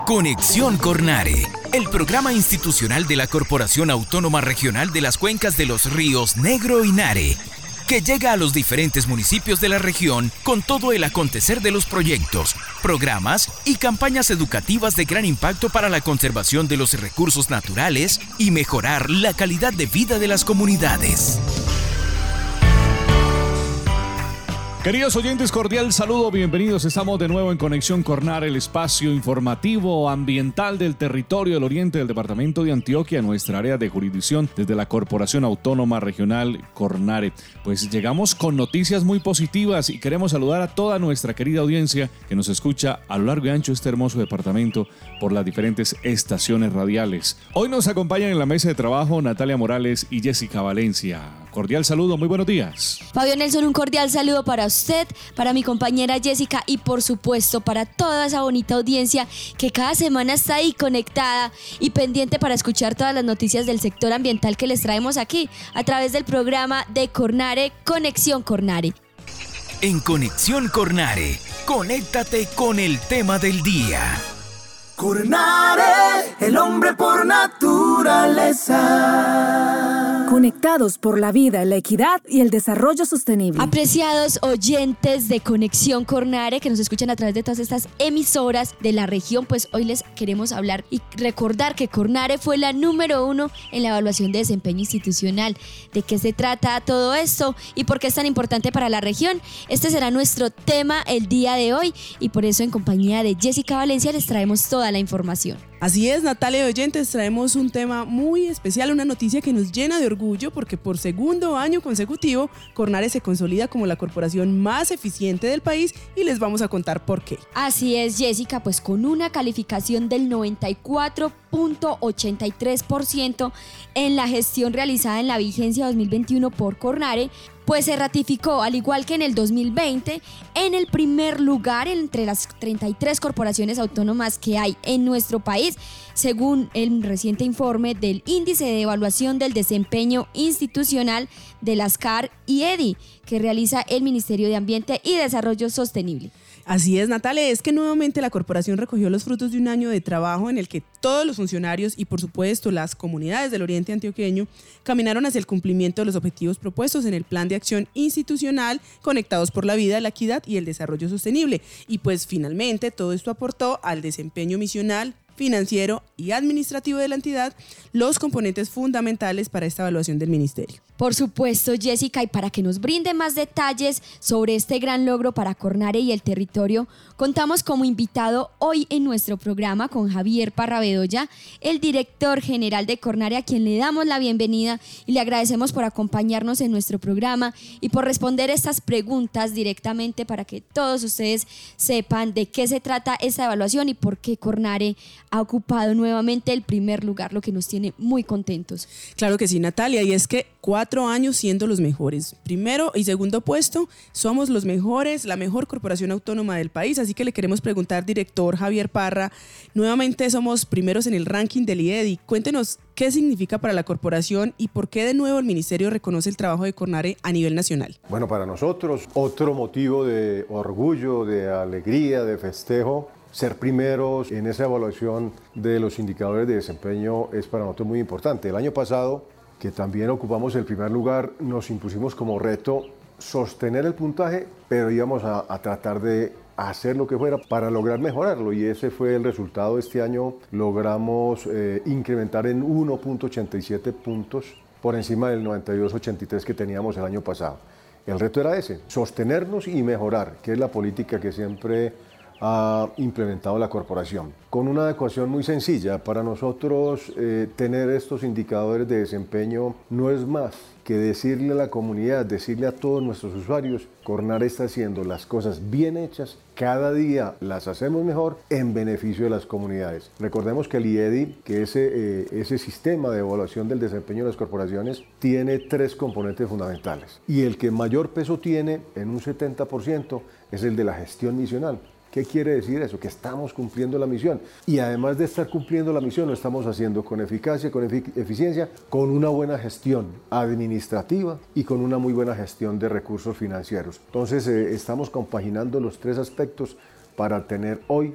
Conexión Cornare, el programa institucional de la Corporación Autónoma Regional de las Cuencas de los Ríos Negro y Nare, que llega a los diferentes municipios de la región con todo el acontecer de los proyectos, programas y campañas educativas de gran impacto para la conservación de los recursos naturales y mejorar la calidad de vida de las comunidades. Queridos oyentes, cordial saludo, bienvenidos. Estamos de nuevo en Conexión Cornare, el espacio informativo ambiental del territorio del oriente del departamento de Antioquia, nuestra área de jurisdicción desde la Corporación Autónoma Regional Cornare. Pues llegamos con noticias muy positivas y queremos saludar a toda nuestra querida audiencia que nos escucha a lo largo y ancho de este hermoso departamento por las diferentes estaciones radiales. Hoy nos acompañan en la mesa de trabajo Natalia Morales y Jessica Valencia. Cordial saludo, muy buenos días. Fabio Nelson, un cordial saludo para usted, para mi compañera Jessica y por supuesto para toda esa bonita audiencia que cada semana está ahí conectada y pendiente para escuchar todas las noticias del sector ambiental que les traemos aquí a través del programa de Cornare, Conexión Cornare. En Conexión Cornare, conéctate con el tema del día. Cornare, el hombre por naturaleza. Conectados por la vida, la equidad y el desarrollo sostenible. Apreciados oyentes de Conexión Cornare que nos escuchan a través de todas estas emisoras de la región, pues hoy les queremos hablar y recordar que Cornare fue la número 1 en la evaluación de desempeño institucional. ¿De qué se trata todo esto y por qué es tan importante para la región? Este será nuestro tema el día de hoy y por eso en compañía de Jessica Valencia les traemos toda la información. Así es, Natalia y oyentes, traemos un tema muy especial, una noticia que nos llena de orgullo porque por segundo año consecutivo Cornare se consolida como la corporación más eficiente del país y les vamos a contar por qué. Así es, Jessica, pues con una calificación del 94.83% en la gestión realizada en la vigencia 2021 por Cornare, pues se ratificó, al igual que en el 2020, en el primer lugar entre las 33 corporaciones autónomas que hay en nuestro país, según el reciente informe del Índice de Evaluación del Desempeño Institucional de las CAR y EDI, que realiza el Ministerio de Ambiente y Desarrollo Sostenible. Así es, Natalia, es que nuevamente la corporación recogió los frutos de un año de trabajo en el que todos los funcionarios y por supuesto las comunidades del oriente antioqueño caminaron hacia el cumplimiento de los objetivos propuestos en el Plan de Acción Institucional Conectados por la Vida, la Equidad y el Desarrollo Sostenible. Y pues finalmente todo esto aportó al desempeño misional, financiero y administrativo de la entidad, los componentes fundamentales para esta evaluación del ministerio. Por supuesto, Jessica, y para que nos brinde más detalles sobre este gran logro para Cornare y el territorio, contamos como invitado hoy en nuestro programa con Javier Parra Bedoya, el director general de Cornare, a quien le damos la bienvenida y le agradecemos por acompañarnos en nuestro programa y por responder estas preguntas directamente para que todos ustedes sepan de qué se trata esta evaluación y por qué Cornare ha ocupado nuevamente el primer lugar, lo que nos tiene muy contentos. Claro que sí, Natalia, y es que 4 años siendo los mejores. Primero y segundo puesto, somos los mejores, la mejor corporación autónoma del país, así que le queremos preguntar, director Javier Parra, nuevamente somos primeros en el ranking del IEDI. Cuéntenos qué significa para la corporación y por qué de nuevo el ministerio reconoce el trabajo de Cornare a nivel nacional. Bueno, para nosotros otro motivo de orgullo, de alegría, de festejo. Ser primeros en esa evaluación de los indicadores de desempeño es para nosotros muy importante. El año pasado, que también ocupamos el primer lugar, nos impusimos como reto sostener el puntaje, pero íbamos a tratar de hacer lo que fuera para lograr mejorarlo, y ese fue el resultado. Este año logramos incrementar en 1.87 puntos por encima del 92.83 que teníamos el año pasado. El reto era ese, sostenernos y mejorar, que es la política que siempre ha implementado la corporación, con una adecuación muy sencilla. Para nosotros tener estos indicadores de desempeño no es más que decirle a la comunidad, decirle a todos nuestros usuarios, Cornare está haciendo las cosas bien hechas, cada día las hacemos mejor en beneficio de las comunidades. Recordemos que el IEDI, que ese sistema de evaluación del desempeño de las corporaciones, tiene 3 componentes fundamentales, y el que mayor peso tiene, en un 70%, es el de la gestión misional. ¿Qué quiere decir eso? Que estamos cumpliendo la misión, y además de estar cumpliendo la misión, lo estamos haciendo con eficacia, con eficiencia, con una buena gestión administrativa y con una muy buena gestión de recursos financieros. Entonces estamos compaginando los 3 aspectos para tener hoy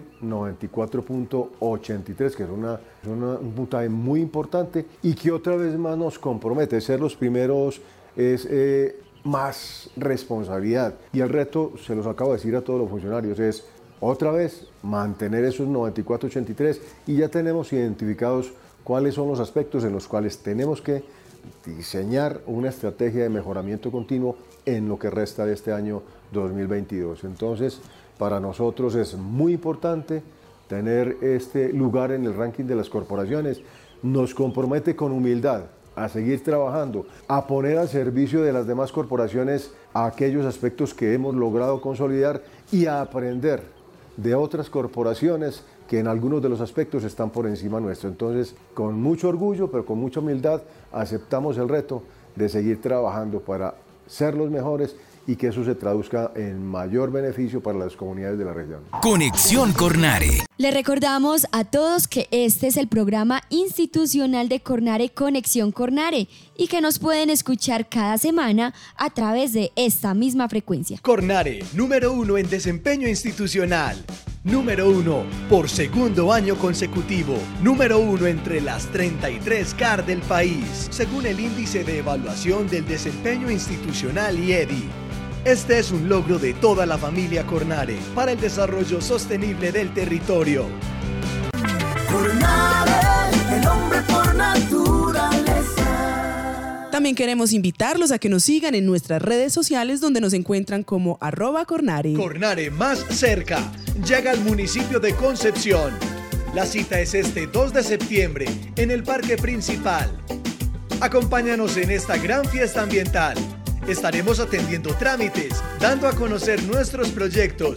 94.83, que es un puntaje muy importante y que otra vez más nos compromete. Ser los primeros es más responsabilidad, y el reto, se los acabo de decir a todos los funcionarios, es otra vez mantener esos 94.83, y ya tenemos identificados cuáles son los aspectos en los cuales tenemos que diseñar una estrategia de mejoramiento continuo en lo que resta de este año 2022. Entonces, para nosotros es muy importante tener este lugar en el ranking de las corporaciones. Nos compromete con humildad a seguir trabajando, a poner al servicio de las demás corporaciones aquellos aspectos que hemos logrado consolidar y a aprender de otras corporaciones que en algunos de los aspectos están por encima nuestro. Entonces, con mucho orgullo, pero con mucha humildad, aceptamos el reto de seguir trabajando para ser los mejores y que eso se traduzca en mayor beneficio para las comunidades de la región. Conexión Cornare. Le recordamos a todos que este es el programa institucional de Cornare, Conexión Cornare, y que nos pueden escuchar cada semana a través de esta misma frecuencia. Cornare, número 1 en desempeño institucional. Número 1 por segundo año consecutivo. Número 1 entre las 33 CAR del país, según el índice de evaluación del desempeño institucional IEDI. Este es un logro de toda la familia Cornare para el desarrollo sostenible del territorio. Cornare, el hombre por naturaleza. También queremos invitarlos a que nos sigan en nuestras redes sociales, donde nos encuentran como @Cornare. Cornare más cerca. Llega al municipio de Concepción. La cita es este 2 de septiembre en el Parque Principal. Acompáñanos en esta gran fiesta ambiental. Estaremos atendiendo trámites, dando a conocer nuestros proyectos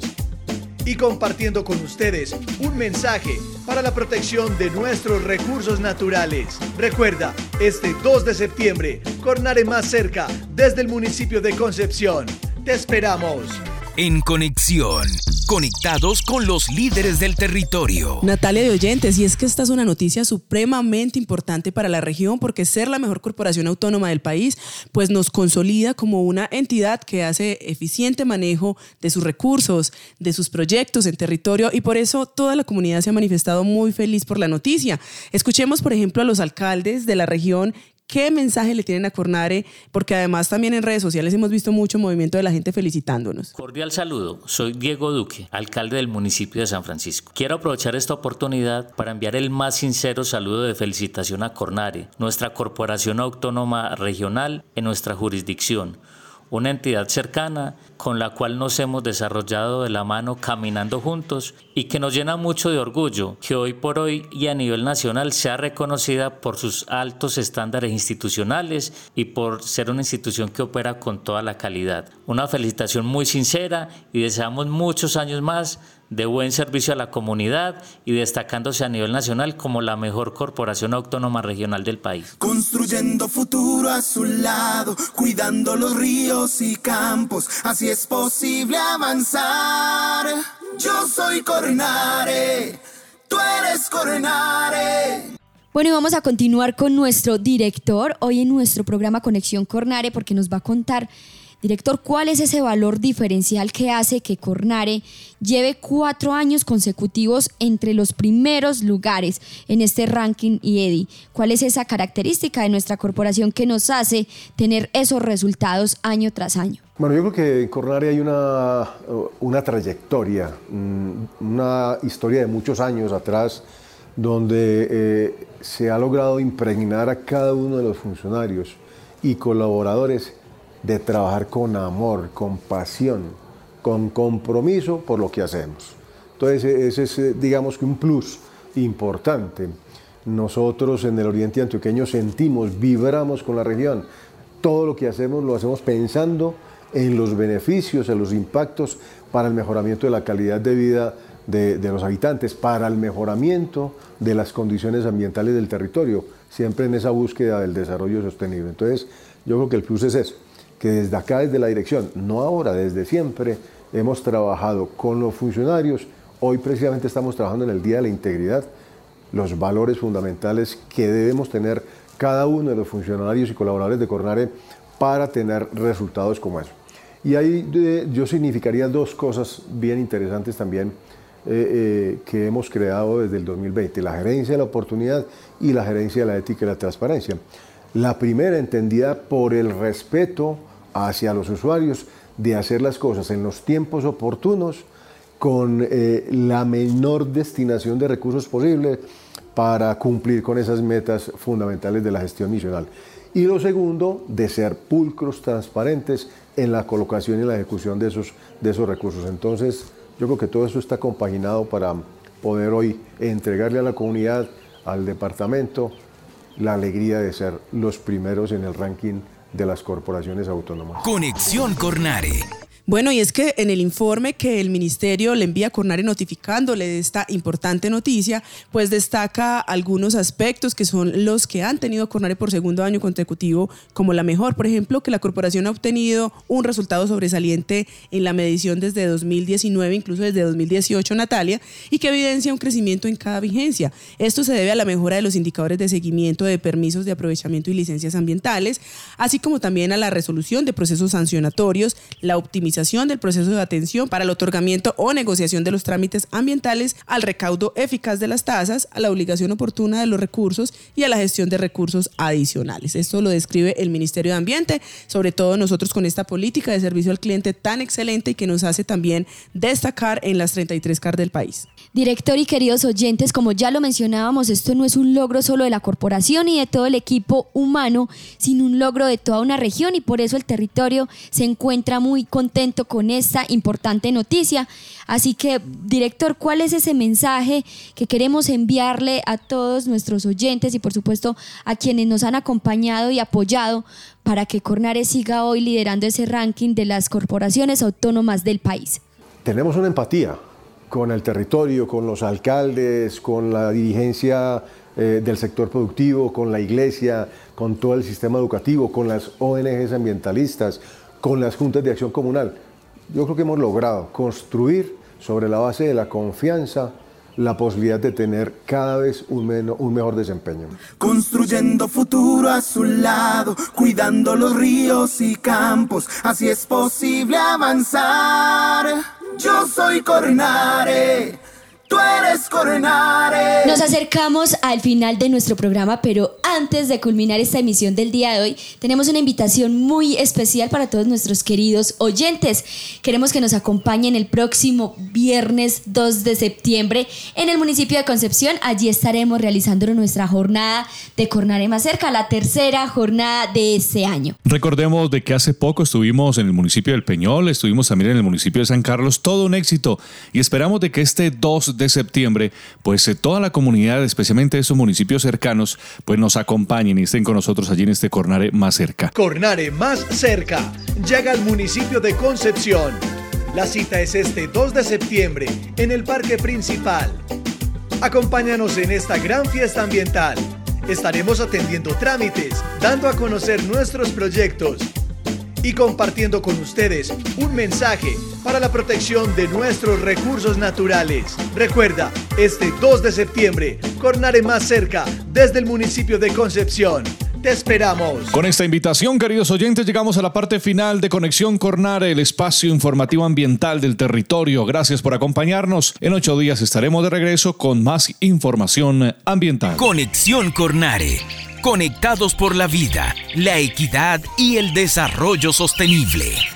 y compartiendo con ustedes un mensaje para la protección de nuestros recursos naturales. Recuerda, este 2 de septiembre, Cornare más cerca, desde el municipio de Concepción. ¡Te esperamos! En Conexión, conectados con los líderes del territorio. Natalia de oyentes, y es que esta es una noticia supremamente importante para la región, porque ser la mejor corporación autónoma del país pues nos consolida como una entidad que hace eficiente manejo de sus recursos, de sus proyectos en territorio, y por eso toda la comunidad se ha manifestado muy feliz por la noticia. Escuchemos, por ejemplo, a los alcaldes de la región. ¿Qué mensaje le tienen a Cornare? Porque además también en redes sociales hemos visto mucho movimiento de la gente felicitándonos. Cordial saludo, soy Diego Duque, alcalde del municipio de San Francisco. Quiero aprovechar esta oportunidad para enviar el más sincero saludo de felicitación a Cornare, nuestra corporación autónoma regional en nuestra jurisdicción. Una entidad cercana con la cual nos hemos desarrollado de la mano caminando juntos y que nos llena mucho de orgullo que hoy por hoy y a nivel nacional sea reconocida por sus altos estándares institucionales y por ser una institución que opera con toda la calidad. Una felicitación muy sincera y deseamos muchos años más de buen servicio a la comunidad y destacándose a nivel nacional como la mejor corporación autónoma regional del país. Construyendo futuro a su lado, cuidando los ríos y campos, así es posible avanzar. Yo soy Cornare, tú eres Cornare. Bueno, y vamos a continuar con nuestro director hoy en nuestro programa Conexión Cornare, porque nos va a contar, director, ¿cuál es ese valor diferencial que hace que Cornare lleve 4 años consecutivos entre los primeros lugares en este ranking IEDI? ¿Cuál es esa característica de nuestra corporación que nos hace tener esos resultados año tras año? Bueno, yo creo que en Cornare hay una trayectoria, una historia de muchos años atrás, donde se ha logrado impregnar a cada uno de los funcionarios y colaboradores de trabajar con amor, con pasión, con compromiso por lo que hacemos. Entonces ese es, digamos, que un plus importante. Nosotros en el Oriente Antioqueño sentimos, vibramos con la región. Todo lo que hacemos lo hacemos pensando en los beneficios, en los impactos para el mejoramiento de la calidad de vida de los habitantes, para el mejoramiento de las condiciones ambientales del territorio, siempre en esa búsqueda del desarrollo sostenible. Entonces yo creo que el plus es eso, que desde acá, desde la dirección, no ahora, desde siempre, hemos trabajado con los funcionarios. Hoy precisamente estamos trabajando en el Día de la Integridad, los valores fundamentales que debemos tener cada uno de los funcionarios y colaboradores de Cornare para tener resultados como eso. Y ahí yo significaría dos cosas bien interesantes también que hemos creado desde el 2020, la gerencia de la oportunidad y la gerencia de la ética y la transparencia. La primera entendida por el respeto hacia los usuarios de hacer las cosas en los tiempos oportunos con la menor destinación de recursos posible para cumplir con esas metas fundamentales de la gestión misional. Y lo segundo, de ser pulcros, transparentes en la colocación y la ejecución de esos recursos. Entonces, yo creo que todo eso está compaginado para poder hoy entregarle a la comunidad, al departamento, la alegría de ser los primeros en el ranking de las corporaciones autónomas. Conexión Cornare. Bueno, y es que en el informe que el ministerio le envía a Cornare notificándole de esta importante noticia, pues destaca algunos aspectos que son los que han tenido Cornare por segundo año consecutivo como la mejor. Por ejemplo, que la corporación ha obtenido un resultado sobresaliente en la medición desde 2019, incluso desde 2018, Natalia, y que evidencia un crecimiento en cada vigencia. Esto se debe a la mejora de los indicadores de seguimiento de permisos de aprovechamiento y licencias ambientales, así como también a la resolución de procesos sancionatorios, la optimización del proceso de atención para el otorgamiento o negociación de los trámites ambientales, al recaudo eficaz de las tasas, a la obligación oportuna de los recursos y a la gestión de recursos adicionales. Esto lo describe el Ministerio de Ambiente, sobre todo nosotros con esta política de servicio al cliente tan excelente y que nos hace también destacar en las 33 CAR del país. Director y queridos oyentes, como ya lo mencionábamos, esto no es un logro solo de la corporación y de todo el equipo humano, sino un logro de toda una región, y por eso el territorio se encuentra muy contento con esta importante noticia. Así que, director, ¿cuál es ese mensaje que queremos enviarle a todos nuestros oyentes y por supuesto a quienes nos han acompañado y apoyado para que Cornare siga hoy liderando ese ranking de las corporaciones autónomas del país? Tenemos una empatía con el territorio, con los alcaldes, con la dirigencia del sector productivo, con la iglesia, con todo el sistema educativo, con las ONGs ambientalistas, con las juntas de acción comunal. Yo creo que hemos logrado construir sobre la base de la confianza la posibilidad de tener cada vez un mejor desempeño. Construyendo futuro a su lado, cuidando los ríos y campos, así es posible avanzar. Yo soy Cornare, tú eres Cornare. Nos acercamos al final de nuestro programa, pero antes de culminar esta emisión del día de hoy, tenemos una invitación muy especial para todos nuestros queridos oyentes. Queremos que nos acompañen el próximo viernes 2 de septiembre en el municipio de Concepción. Allí estaremos realizando nuestra jornada de Cornare Más Cerca, la tercera jornada de este año. Recordemos de que hace poco estuvimos en el municipio del Peñol, estuvimos también en el municipio de San Carlos, todo un éxito, y esperamos de que este 2 de septiembre, pues toda la comunidad, especialmente esos municipios cercanos, pues nos acompañen y estén con nosotros allí en este Cornare Más Cerca. Cornare Más Cerca llega al municipio de Concepción. La cita es este 2 de septiembre en el Parque Principal. Acompáñanos en esta gran fiesta ambiental. Estaremos atendiendo trámites, dando a conocer nuestros proyectos y compartiendo con ustedes un mensaje para la protección de nuestros recursos naturales. Recuerda, este 2 de septiembre, Cornare Más Cerca, desde el municipio de Concepción. Te esperamos. Con esta invitación, queridos oyentes, llegamos a la parte final de Conexión Cornare, el espacio informativo ambiental del territorio. Gracias por acompañarnos. En 8 días estaremos de regreso con más información ambiental. Conexión Cornare. Conectados por la vida, la equidad y el desarrollo sostenible.